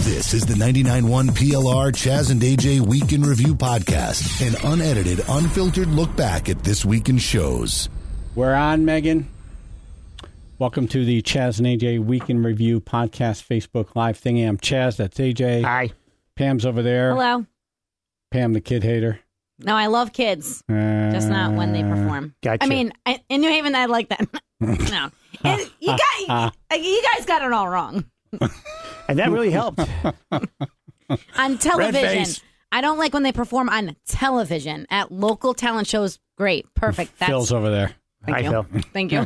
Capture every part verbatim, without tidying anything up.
This is the ninety-nine point one P L R Chaz and A J Week in Review podcast, an unedited, unfiltered look back at this week in shows. We're on, Megan. Welcome to the Chaz and A J Week in Review podcast Facebook Live thingy. I'm Chaz, that's A J. Hi. Pam's over there. Hello. Pam, the kid hater. No, I love kids. Uh, Just not when they perform. Gotcha. I mean, I, in New Haven, I like that. No. And you, got, you guys got it all wrong. And that really helped. On television. face. I don't like when they perform on television. At local talent shows, great. Perfect. That's, Phil's over there. Thank Hi, you. Phil. Thank you.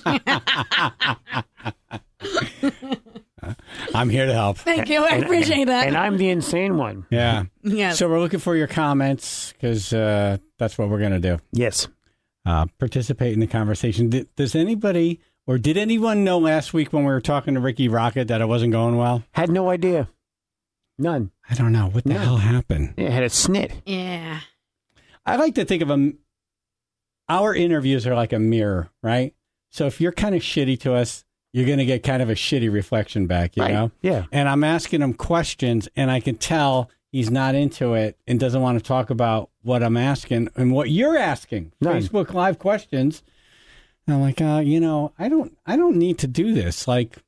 I'm here to help. Thank you. I And- appreciate that. And I'm the insane one. Yeah. Yeah. So we're looking for your comments because uh, that's what we're going to do. Yes. Uh, participate in the conversation. Did, does anybody or did anyone know last week when we were talking to Ricky Rocket that it wasn't going well? Had no idea. None. I don't know. What the No. hell happened? Yeah, had a snit. yeah. I like to think of them. Our interviews are like a mirror, right? So if you're kind of shitty to us, you're going to get kind of a shitty reflection back, you Right. know? Yeah. And I'm asking him questions, and I can tell he's not into it and doesn't want to talk about what I'm asking and what you're asking. None. Facebook Live questions. And I'm like, uh, you know, I don't, I don't need to do this. Like,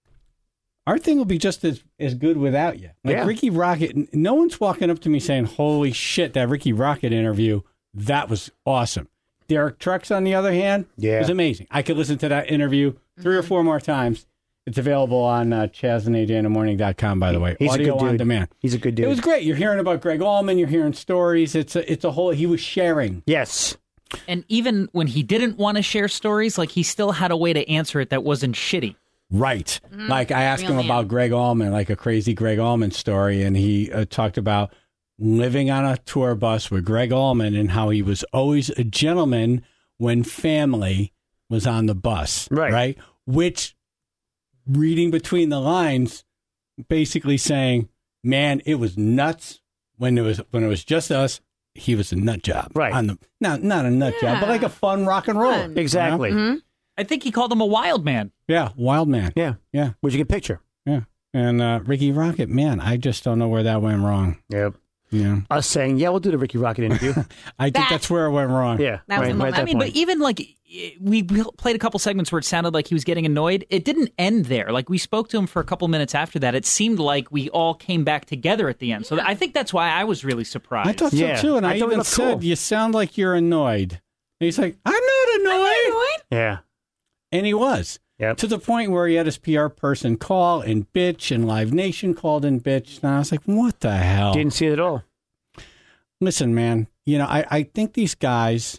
our thing will be just as, as good without you. Like Yeah. Ricky Rocket, n- no one's walking up to me saying, holy shit, that Ricky Rocket interview, that was awesome. Derek Trucks, on the other hand, Yeah. was amazing. I could listen to that interview three or four more times. It's available on uh, chaz and a j in the morning dot com, by the way. He's Audio a good dude. on demand. He's a good dude. It was great. You're hearing about Greg Allman. You're hearing stories. It's a, it's a whole, he was sharing. Yes. And even when he didn't want to share stories, like he still had a way to answer it that wasn't shitty. Right. Like I asked Real him man. about Greg Allman, like a crazy Greg Allman story. And he uh, talked about living on a tour bus with Greg Allman and how he was always a gentleman when family was on the bus. Right. Right. Which, reading between the lines, basically saying, man, it was nuts when it was, when it was just us. He was a nut job. Right. On the, not, not a nut job, but like a fun rock and roll. Fun. Exactly. Mm-hmm. I think he called him a wild man. Yeah. Wild man. Yeah. Yeah. Where'd you get a picture? Yeah. And uh, Ricky Rocket, man, I just don't know where that went wrong. Yep. Yeah. Us saying, yeah, we'll do the Ricky Rocket interview. I think That- that's where it went wrong. Yeah. That was the moment. at that I mean, point. but even like we played a couple segments where it sounded like he was getting annoyed. It didn't end there. Like we spoke to him for a couple minutes after that. It seemed like we all came back together at the end. So I think that's why I was really surprised. I thought Yeah. so too. And I, I thought it even looked said, cool. you sound like you're annoyed. And he's like, I'm not annoyed. Yeah. And he was. Yep. To the point where he had his P R person call and bitch, and Live Nation called and bitched. And I was like, what the hell? Didn't see it at all. Listen, man, you know, I, I think these guys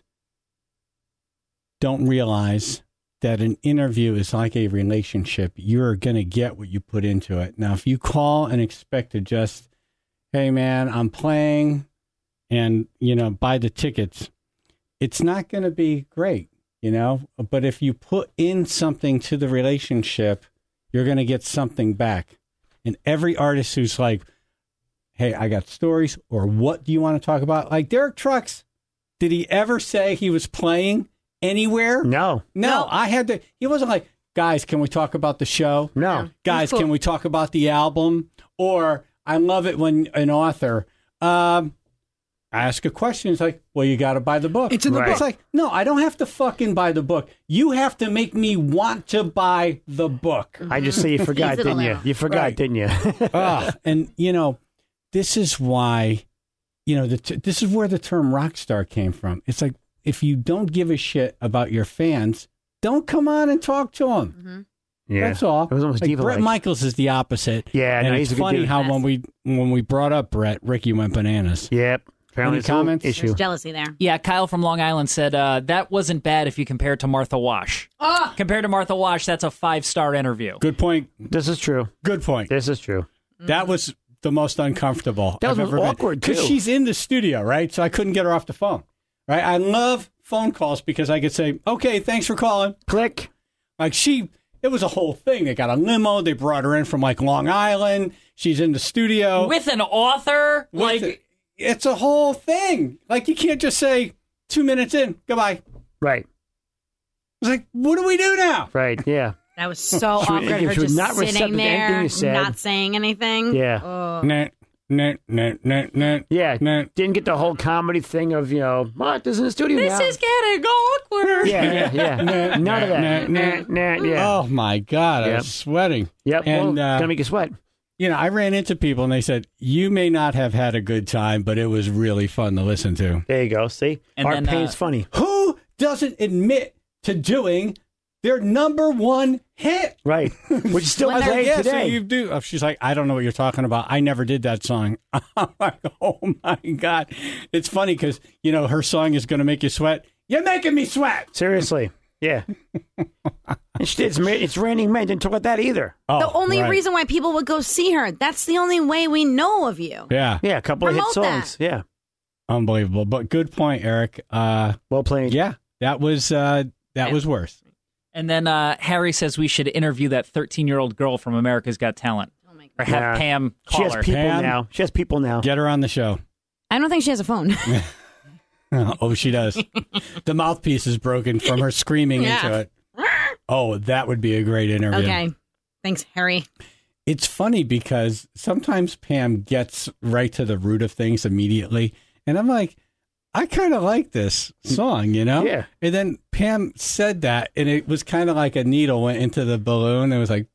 don't realize that an interview is like a relationship. You're going to get what you put into it. Now, if you call and expect to just, hey, man, I'm playing and, you know, buy the tickets, it's not going to be great, you know. But if you put in something to the relationship, you're going to get something back. And every artist who's like, hey, I got stories, or what do you want to talk about? Like Derek Trucks, did he ever say he was playing anywhere? No. No, No. I had to. He wasn't like, guys, can we talk about the show? No. Guys, cool. can we talk about the album? Or I love it when an author um, ask a question. It's like, well, you got to buy the book. It's in the Right. It's like, no, I don't have to fucking buy the book. You have to make me want to buy the book. I just say you forgot, Easy to didn't you? learn. You forgot, Right. didn't you? Ah, and, you know, this is why, you know, the t- this is where the term rock star came from. It's like, if you don't give a shit about your fans, don't come on and talk to them. Yeah. That's all. It was almost like, diva-like. Brett Michaels is the opposite. Yeah, and no, it's he's a good funny dude. how when we when we brought up Brett, Ricky went bananas. Yep. Apparently Any it's a little comments? issue. There's jealousy there. Yeah, Kyle from Long Island said uh, that wasn't bad if you compare it to Martha Wash. Oh, Compared to Martha Wash, that's a five-star interview. Good point. This is true. Good point. This is true. That was the most uncomfortable. That I've was ever been. awkward, because too. she's in the studio, right? So I couldn't get her off the phone. Right? I love phone calls because I could say, "Okay, thanks for calling." Click. Like she, it was a whole thing. They got a limo. They brought her in from like Long Island. She's in the studio. With an author? With Like, it. It's a whole thing. Like you can't just say two minutes in, goodbye. Right. It's like, what do we do now? Right. Yeah. That was so She was- awkward. Her she was just not receptive sitting to anything there, you said. not saying anything. Yeah. Oh. Nah, nah, nah, nah, nah, Yeah, nah. didn't get the whole comedy thing of, you know, Martha's in the studio This now. is getting awkward. Yeah, yeah, yeah. None of that. Nah, Nah, nah, yeah. Oh my God, I Yep. was sweating. Yep, And well, uh, gonna make you sweat. you know, I ran into people and they said, "You may not have had a good time, but it was really fun to listen to." There you go, see? And Art then, Payne's uh, funny. Who doesn't admit to doing their number one hit? Right. Which is still When they're- played Yeah, so today. you do. Oh, she's like, I don't know what you're talking about. I never did that song. I'm like, oh my God. It's funny because, you know, her song is going to make you sweat. You're making me sweat. Seriously. Yeah. it's, it's, ma- it's raining men. Didn't talk about that either. Oh, The only right. reason why people would go see her. That's the only way we know of you. Yeah, Yeah, a couple of hit Promote that. songs. Yeah. unbelievable. But good point, Eric. Uh, Well played. yeah, that was uh, that Yeah. was worse. And then uh, Harry says we should interview that thirteen-year-old girl from America's Got Talent. Oh my Or God. have Yeah. Pam She call has her. people Pam. now. She has people now. Get her on the show. I don't think she has a phone. Oh, she does. The mouthpiece is broken from her screaming Yeah. into it. Oh, that would be a great interview. Okay. Thanks, Harry. It's funny because sometimes Pam gets right to the root of things immediately. And I'm like, I kind of like this song, you know? Yeah. And then Pam said that, and it was kind of like a needle went into the balloon. It was like,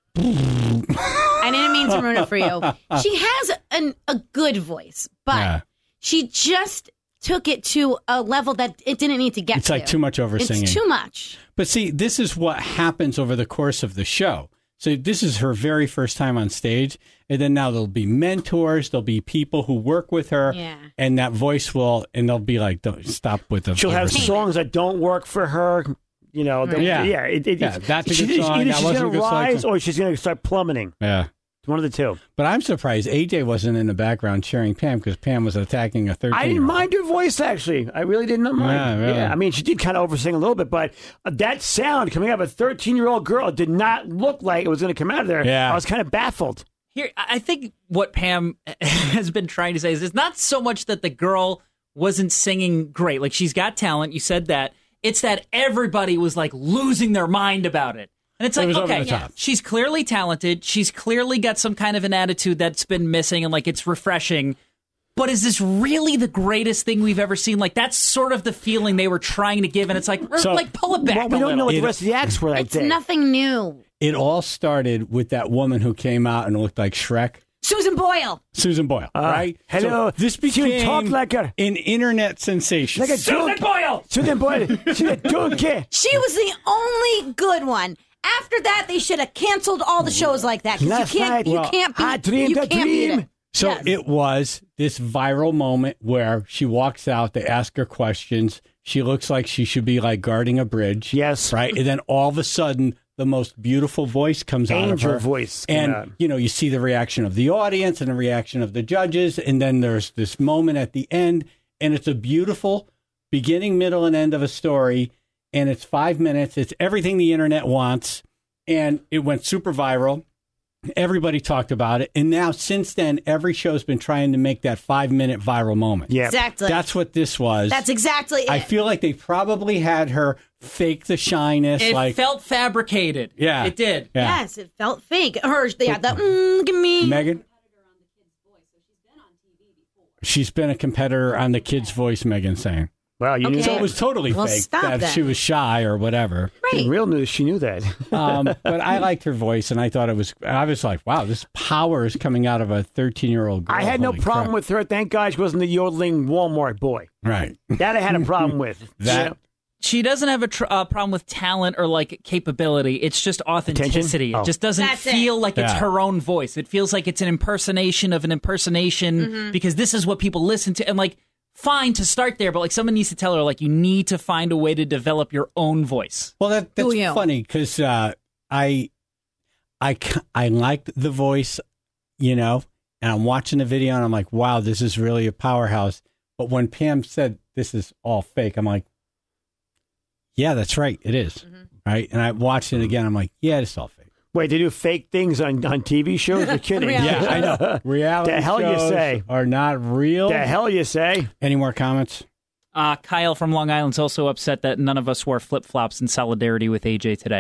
I didn't mean to ruin it for you. She has an, a good voice, but yeah. she just took it to a level that it didn't need to get It's to. like too much over It's singing. too much. But see, this is what happens over the course of the show. So this is her very first time on stage. And then now there'll be mentors. There'll be people who work with her. Yeah. And that voice will, and they'll be like, don't stop with the She'll have oversinging. songs that don't work for her. You know, the- Yeah. yeah, it, it, Yeah, that's a she- good song. Either That she's wasn't going a to good rise song. or she's going to start plummeting. Yeah. It's one of the two. But I'm surprised A J wasn't in the background cheering Pam because Pam was attacking a thirteen. I didn't mind her voice, actually. I really did not mind. Yeah, really. I mean, she did kind of oversing a little bit, but uh, that sound coming out of a thirteen-year-old girl did not look like it was going to come out of there. Yeah. I was kind of baffled. Here, I think what Pam has been trying to say is it's not so much that the girl wasn't singing great. Like, she's got talent. You said that. It's that everybody was, like, losing their mind about it. And it's It like, was over okay, the top. she's clearly talented. She's clearly got some kind of an attitude that's been missing and, like, it's refreshing. But is this really the greatest thing we've ever seen? Like, that's sort of the feeling they were trying to give. And it's like, So- like, pull it back Well, we a don't little. know what It- the rest of the acts were that It's day. nothing new. It all started with that woman who came out and looked like Shrek, Susan Boyle. Susan Boyle, Uh, right? hello. So this She became talked like her. an internet sensation. Like a Susan drunk- Boyle! Susan Boyle. She's a donkey. She was the only good one. After that, they should have canceled all the shows like that because Last you can't, night, you well, can't beat, I dreamed you a can't beat dream. it. So Yes. it was this viral moment where she walks out, they ask her questions. She looks like she should be like guarding a bridge. Yes. Right. And then all of a sudden, the most beautiful voice comes out of Angel her. voice came And, out. you know, you see the reaction of the audience and the reaction of the judges. And then there's this moment at the end. And it's a beautiful beginning, middle, and end of a story. And it's five minutes. It's everything the internet wants. And it went super viral. Everybody talked about it. And now, since then, every show's been trying to make that five minute viral moment. Yeah. Exactly. That's what this was. That's exactly it. I feel like they probably had her fake the shyness. It like, felt fabricated. Yeah. It did. yeah. Yes, it felt fake. Her, they had the, mm, look at me. Megan? She's been a competitor on The Kid's Voice, Megan's saying. Well, you knew Okay. So that. it was totally Well, fake stop that then. she was shy or whatever. Right. In real news, she knew that. Um, but I liked her voice, and I thought it was, I was like, wow, this power is coming out of a thirteen-year-old girl. I had no Holy problem crap. with her. Thank God she wasn't the yodeling Walmart boy. Right. That I had a problem with. That- You know? She doesn't have a tr- uh, problem with talent or like capability. It's just authenticity. Oh. It just doesn't That's it. feel like it's Yeah. her own voice. It feels like it's an impersonation of an impersonation Mm-hmm. because this is what people listen to. And like, fine to start there, but like someone needs to tell her like you need to find a way to develop your own voice. Well, that, that's Who you? funny because uh, I, I, c- I liked the voice, you know, and I'm watching the video and I'm like, wow, this is really a powerhouse. But when Pam said this is all fake, I'm like, yeah, that's right, it is. Mm-hmm. Right. And I watched it again. I'm like, yeah, it's all fake. Wait, they do fake things on, on T V shows? You're kidding. Reality Yeah, I know. Reality The hell you shows say? are not real. The hell you say? Any more comments? Uh, Kyle from Long Island's also upset that none of us wore flip flops in solidarity with A J today.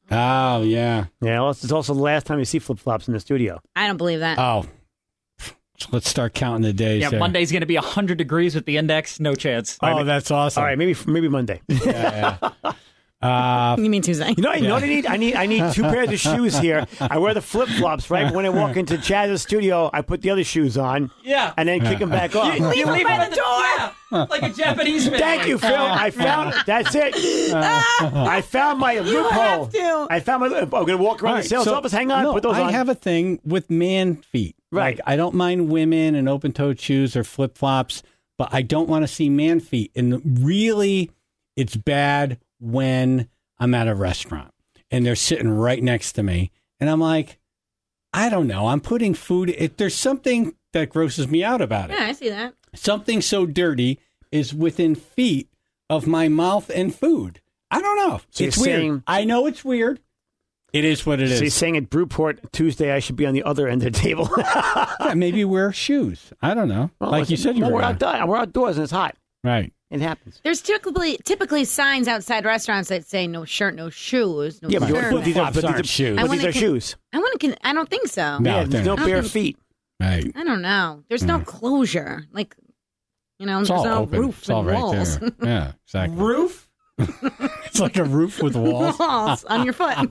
Oh, yeah. Yeah, well, it's also the last time you see flip flops in the studio. I don't believe that. Oh. Let's start counting the days. Yeah, there. Monday's going to be one hundred degrees with the index. No chance. Oh, that's awesome. All right, maybe maybe Monday. Yeah, yeah. Uh, You mean Tuesday? You know, you know what I need? I need I need two pairs of shoes here. I wear the flip flops, right? But when I walk into Chaz's studio, I put the other shoes on. Yeah. And then kick them back off. You Leave them by the door. Yeah, like a Japanese family. Thank you, Phil. I found that's it. I found my loophole. have to. I found my. I'm gonna walk around all the right, sales so- office. Hang on, no, put those I on. have a thing with man feet. Right. Like, I don't mind women and open-toed shoes or flip-flops, but I don't want to see man feet. And really, it's bad when I'm at a restaurant and they're sitting right next to me. And I'm like, I don't know. I'm putting food. It, there's something that grosses me out about it. Yeah, I see that. Something so dirty is within feet of my mouth and food. I don't know. So it's you're weird. saying- I know it's weird. It is what it So is. you're saying at Brewport Tuesday, I should be on the other end of the table. Yeah, maybe wear shoes. I don't know. Well, like you said, you well, were we're gonna. outdoors. We're outdoors and it's hot. Right. It happens. There's typically typically signs outside restaurants that say no shirt, no shoes, no Yeah, but, shirt. but these are, Flops but these aren't are shoes. But I these wanna are con- shoes. I want to. I don't think so. No, yeah, they're there's no not. bare feet. Right. I don't know. There's no closure. Like, you know, It's there's all no open. roof It's all and right walls. there. Yeah, exactly. Roof? It's like a roof with walls. walls on your foot.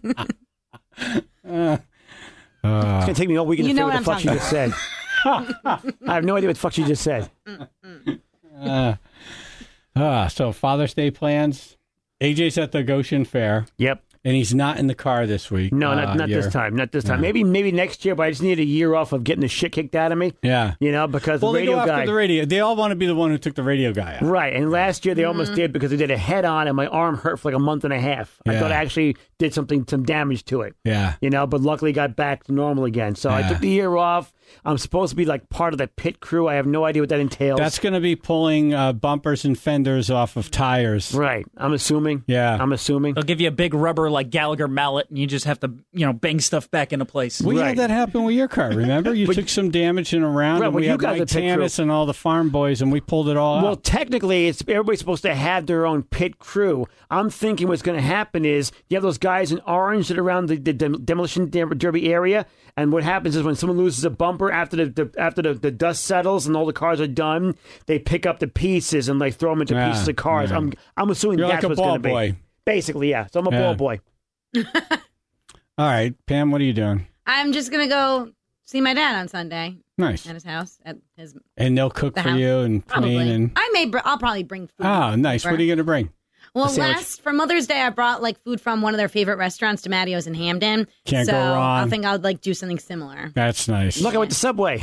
Uh, It's going to take me all weekend You to know figure what the what fuck she I'm just said. I have no idea what the fuck she just said. uh, uh, so Father's Day plans. A J's at the Goshen Fair, Yep. and he's not in the car this week. No, uh, not, not you're- this time. Not this time. Yeah. Maybe maybe next year, but I just need a year off of getting the shit kicked out of me. Yeah. You know, because Well, the they go radio after guy. the radio. They all want to be the one who took the radio guy out. Right, and last year they almost did because they did a head on and my arm hurt for like a month and a half. I Yeah. thought I actually did something, some damage to it. Yeah. You know, but luckily got back to normal again. So I Yeah. took the year off. I'm supposed to be like part of the pit crew. I have no idea what that entails. That's going to be pulling uh, bumpers and fenders off of tires. right. I'm assuming. Yeah. I'm assuming. They'll give you a big rubber like Gallagher mallet, and you just have to, you know, bang stuff back into place. We Right. had that happen with your car. Remember, you But- took some damage in a round, Right, and well, we you had guys Mike are pit crew. Tannis and all the farm boys, and we pulled it all Well, out. technically, it's everybody's supposed to have their own pit crew. I'm thinking what's going to happen is you have those guys in orange that are around the, the dem- demolition der- derby area, and what happens is when someone loses a bumper after the, the after the, the dust settles and all the cars are done, they pick up the pieces and like throw them into Yeah, pieces of cars. yeah. I'm I'm assuming You're that's like a what's ball going to be. boy. Basically, yeah. So I'm a Yeah. ball boy. All right, Pam, what are you doing? I'm just gonna go see my dad on Sunday Nice. at his house at his And they'll cook the for house. you and Probably. clean and. I may. Br- I'll probably bring food. Oh, nice. over. What are you going to bring? Well, A sandwich. last for Mother's Day, I brought like food from one of their favorite restaurants, DiMattio's in Hamden. Can't so go wrong. I think I would like do something similar. That's nice. Look, I went to Subway.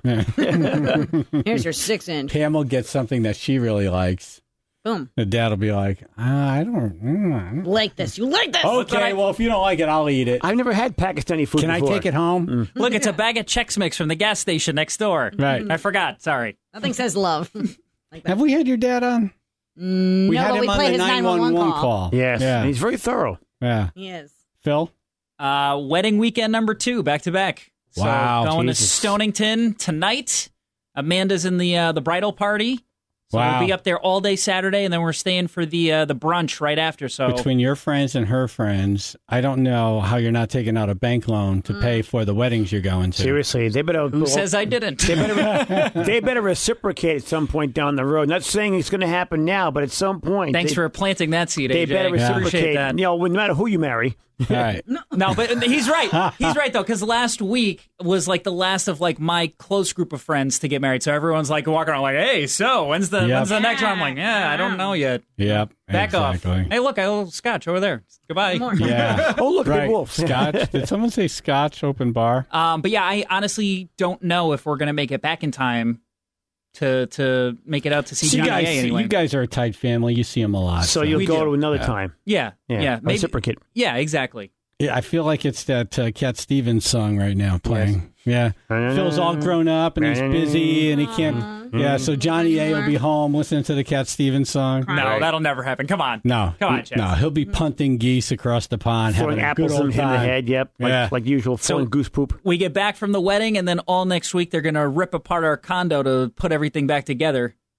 Here's your six inch. Pam will get something that she really likes. Boom. The dad will be like, ah, I don't. mm, Like this. You like this? Okay, well, if you don't like it, I'll eat it. I've never had Pakistani food Can I before. take it home? Look, it's a bag of Chex Mix from the gas station next door. Right. I forgot. Sorry. Nothing says love. like that. Have we had your dad on? No, we had but him we on play the his nine one one call. call. Yes. Yeah. And he's very thorough. Yeah. He is. Phil? Uh, wedding weekend number two, back to back. So Wow, going Jesus. to Stonington tonight. Amanda's in the uh, the bridal party. So Wow. we'll be up there all day Saturday, and then we're staying for the uh, the brunch right after. So Between your friends and her friends, I don't know how you're not taking out a bank loan to pay for the weddings you're going to. Seriously, they better. who says I didn't? They better, they better reciprocate at some point down the road. Not saying it's going to happen now, but at some point. Thanks they, for planting that seed, They A J. better Appreciate reciprocate. that. You know, no matter who you marry. All right. No, but he's right. He's right though, because last week was like the last of like my close group of friends to get married. So everyone's like walking around like, "Hey, so when's the Yep. when's the next one?" I'm like, "Yeah, I don't know yet." Yep. Back exactly. off. Hey, look, I have a little scotch over there. Goodbye. More. Yeah. Oh, look, right. big wolf. Scotch. Did someone say Scotch open bar? Um, but yeah, I honestly don't know if we're gonna make it back in time to to make it out to see So you Johnny guys, A anyway. you guys are a tight family. You see them a lot. So you'll We go do. to another Yeah. time. yeah, Yeah, yeah, maybe, reciprocate. yeah, exactly. Yeah, I feel like it's that uh, Cat Stevens song right now playing. Yeah. Yes. Phil's all grown up and he's busy and he can't. Yeah, so Johnny A will be home listening to the Cat Stevens song. No, Right. that'll never happen. Come on. No. Come on, Chaz. No, he'll be punting geese across the pond, Throwing having a good apples in old him in the time. head. Yep. Like, Yeah. like usual. Throwing So- goose poop. We get back from the wedding, and then all next week they're gonna rip apart our condo to put everything back together.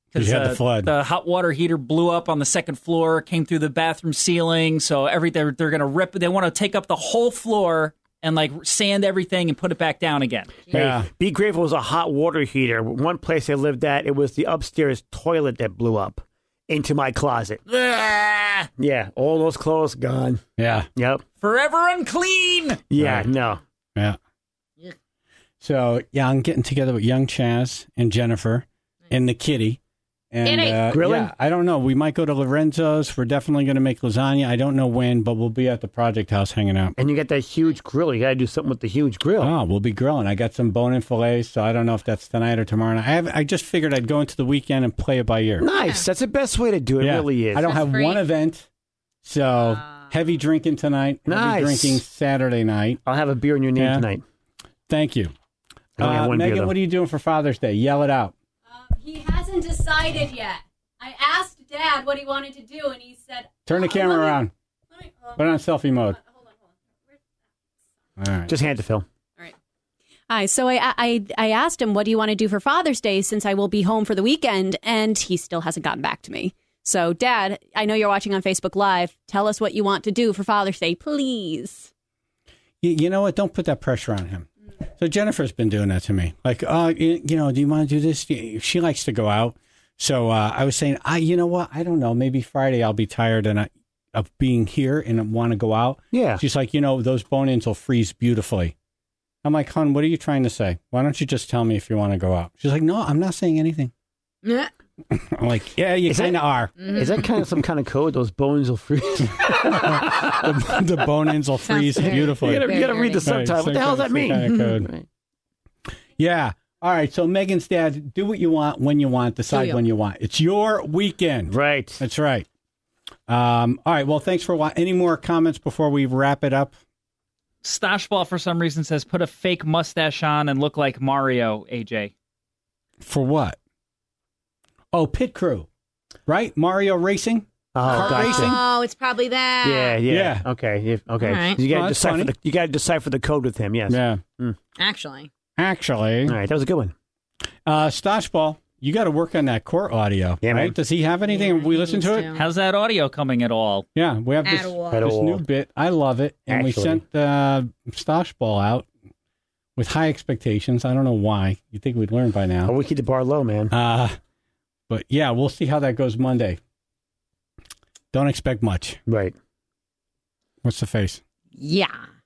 You had the flood. The hot water heater blew up on the second floor, came through the bathroom ceiling. So every they're, they're going to rip. They want to take up the whole floor and like sand everything and put it back down again. Yeah. Hey, be grateful it was a hot water heater. One place I lived at, it was the upstairs toilet that blew up into my closet. Ah, Yeah, all those clothes gone. Yeah. Yep. forever unclean. Yeah, Right. no. Yeah. So, yeah, I'm getting together with young Chaz and Jennifer and the kitty. And Kitty. uh, Grilling? yeah, I don't know. We might go to Lorenzo's. We're definitely going to make lasagna. I don't know when, but we'll be at the project house hanging out. And you got that huge grill. You got to do something with the huge grill. Oh, we'll be grilling. I got some bone-in fillets, so I don't know if that's tonight or tomorrow night. I have, I just figured I'd go into the weekend and play it by ear. Nice. That's the best way to do it. Yeah. It really is. I don't That's have free. one event, so heavy drinking tonight. Nice. Heavy drinking Saturday night. I'll have a beer in your name Yeah. tonight. Thank you. I only have Uh, one beer, Megan, though. what are you doing for Father's Day? Yell it out. Um, he hasn't decided yet. I asked Dad what he wanted to do, and he said, Turn the "Oh, camera let me- around. let me- uh, Put it on selfie mode. Hold on, hold on. Where's that? All right. Just hand it to Phil. All right. Hi. So I, I I asked him, what do you want to do for Father's Day since I will be home for the weekend? And he still hasn't gotten back to me. So, Dad, I know you're watching on Facebook Live. Tell us what you want to do for Father's Day, please. You, you know what? Don't put that pressure on him. So Jennifer's been doing that to me. Like, oh, you, you know, do you want to do this? She likes to go out. So uh, I was saying, I, you know what? I don't know. Maybe Friday I'll be tired and I, of being here and want to go out. Yeah. She's like, you know, those bone-ins will freeze beautifully. I'm like, hon, what are you trying to say? Why don't you just tell me if you want to go out? She's like, no, I'm not saying anything. Yeah. I'm like, yeah, you Is that- kind of are. Is that kind of some kind of code? Those bones will freeze. you the, the bone-ins will freeze very- beautifully. gotta, you gotta read the Right, subtitle. What some the hell does kind- that some mean? kind of code. Right. Yeah. All right. So Megan's dad, do what you want when you want. Decide you. when you want. It's your weekend. Right. That's right. Um, all right. Well, thanks for watching. Any more comments before we wrap it up? Stoshball for some reason says put a fake mustache on and look like Mario. A J. For what? Oh, pit crew, right? Mario Racing. Oh, Kart gotcha. racing? Oh, it's probably that. Yeah, yeah. Yeah. Okay. If, okay. All right. You got to Well, that's decipher funny. the you got to decipher the code with him. Yes. Yeah. Actually. Actually, All right. That was a good one. uh, Stoshball, you got to work on that court audio. Yeah, right? man. Does he have anything? Yeah, Have we he listened to needs it? to. How's that audio coming at all? Yeah, we have this, At all. At this all. new bit. I love it, and we Actually. sent uh, Stoshball out with high expectations. I don't know why. You'd think we'd learn by now. Oh, we keep the bar low, man. Uh, but yeah, we'll see how that goes Monday. Don't expect much. Right. What's the face? Yeah.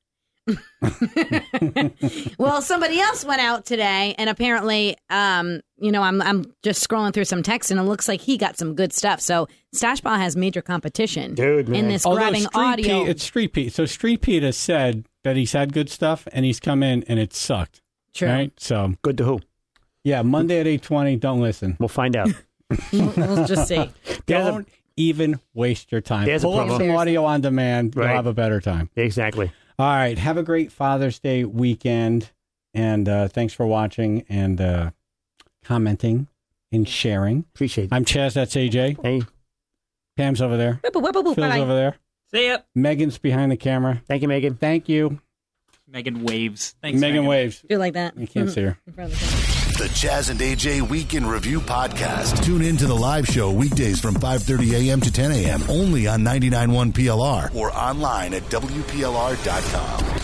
Well, somebody else went out today, and apparently, um, you know, I'm I'm just scrolling through some text, and it looks like he got some good stuff. So Stashball has major competition Dude, man. in this Although grabbing Street audio. Pete, it's Street Pete. So Street Pete has said that he's had good stuff, and he's come in and it sucked. True. Right? So Good to who? yeah, Monday at eight twenty. Don't listen. We'll find out. We'll, we'll just see. There's a- Don't even waste your time. There's a Pull up problem. some audio on demand. Right. You'll have a better time. Exactly. All right. Have a great Father's Day weekend. And uh, thanks for watching and uh, commenting and sharing. Appreciate it. I'm Chaz. That's A J. Hey, Pam's over there. Whip, whip, whip, whip, Phil's bye-bye. over there. See ya. Megan's behind the camera. thank you, Megan. Thank you. Megan waves. Thanks, Megan, Megan. waves. Do like that. You can't see her. In front of the camera. The Chaz and A J Week in Review podcast. Tune in to the live show weekdays from five thirty a.m. to ten a.m. only on ninety-nine point one P L R or online at W P L R dot com.